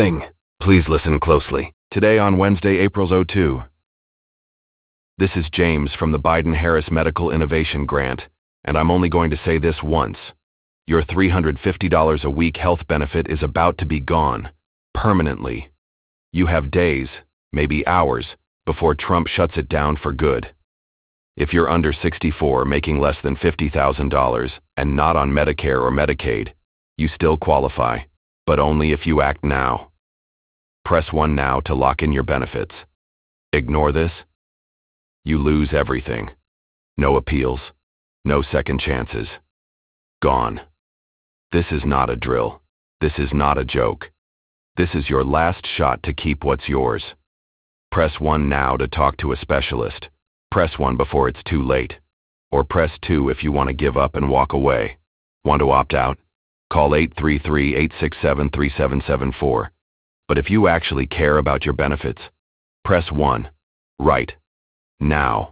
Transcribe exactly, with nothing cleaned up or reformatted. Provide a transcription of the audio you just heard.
Thing. Please listen closely. Today on Wednesday, April second. This is James from the Biden-Harris Medical Innovation Grant, and I'm only going to say this once. Your three hundred fifty dollars a week health benefit is about to be gone. Permanently. You have days, maybe hours, before Trump shuts it down for good. If you're under sixty-four making less than fifty thousand dollars and not on Medicare or Medicaid, you still qualify, but only if you act now. Press one now to lock in your benefits. Ignore this. You lose everything. No appeals. No second chances. Gone. This is not a drill. This is not a joke. This is your last shot to keep what's yours. Press one now to talk to a specialist. Press one before it's too late. Or press two if you want to give up and walk away. Want to opt out? Call eight three three, eight six seven, three seven seven four. But if you actually care about your benefits, press one. Right. Now.